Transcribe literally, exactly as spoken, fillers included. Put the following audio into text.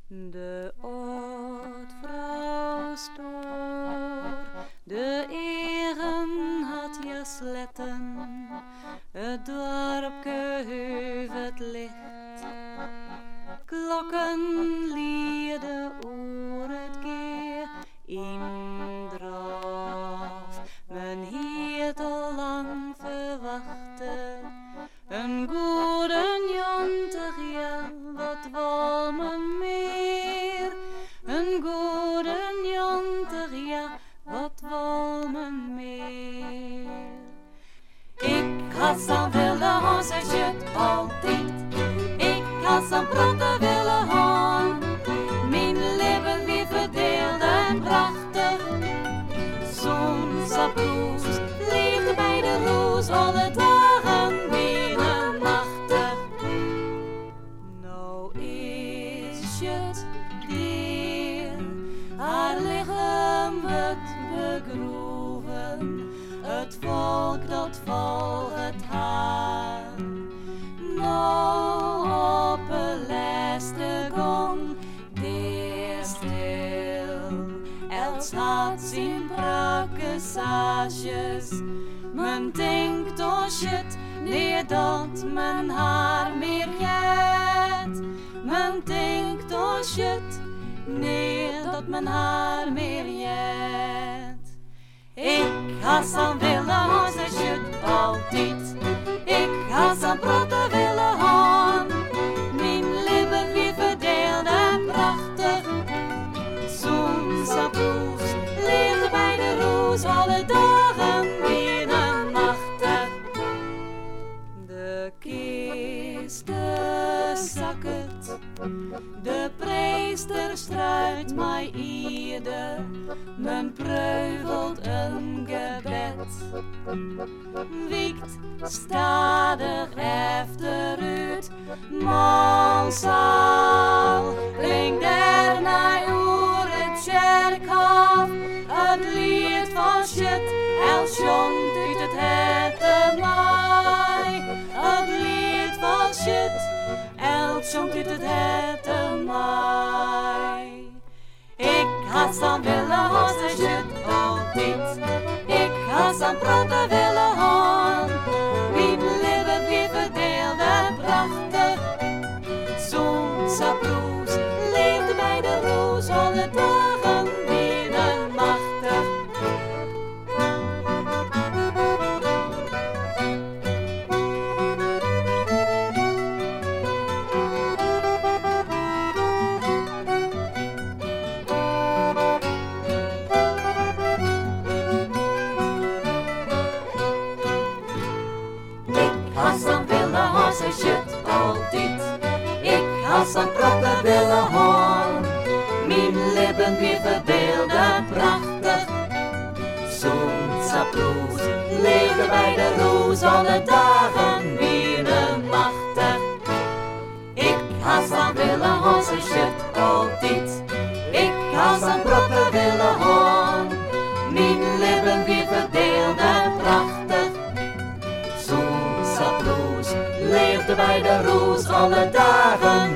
De oud-vrouw stoor, de eren had jasletten, het dorpke huif het licht. Klokken lieden oer het keer in draf, men hield al lang verwachte. Een goede jontig, ja, wat wil men meer? Een goede jontig, ja, wat wil men meer? Ik had zo'n willen hossertje altijd, ik had zo'n protte willen haan. Mijn leven weer verdeeld en prachtig, zo'n saproes, leefde bij de roos alle dagen binnen machtig. Nou is het dier, haar lichaam wordt begroeven, het volk dat vol het haar. Nou op een laatste gong, deer stil, els had zijn brakke saasjes. Men denkt oh shit, nee dat men haar meer jet. Men denkt oh shit, nee dat men haar meer jet. Ik had zo'n willen hossertje altijd, ik had zo'n protte willen haan. Mijn lippen weer verdeeld en prachtig, zo'n saproes, leefde bij de roos alle dagen binnen machtig. De kisten zakket, de priester struit mij ieder, men preuvelt een gebed. Wiekt stadig efteruit, mansaal, klinkt er naar oer het kerkhof, het lied van shit, els jont uit het hette maai. Het lied van shit, els jont uit het hette maai. Ik had zo'n willen hossertje altijd, ik had zo'n protte willen haan. Mijn leven weer verdeeld en prachtig, zo'n saproes, leefde bij de roos alle dagen binnen machtig. Altijd, ik had zo'n protte willen haan. Mijn lippen weer verdeeld en prachtig, zo'n saproes, leefde bij de roos alle dagen binnen machtig. Ik had zo'n willen hossertje altijd, ik had zo'n protte willen haan. Mijn lippen weer verdeeld en prachtig, zo'n saproes, leefde bij de roos alle dagen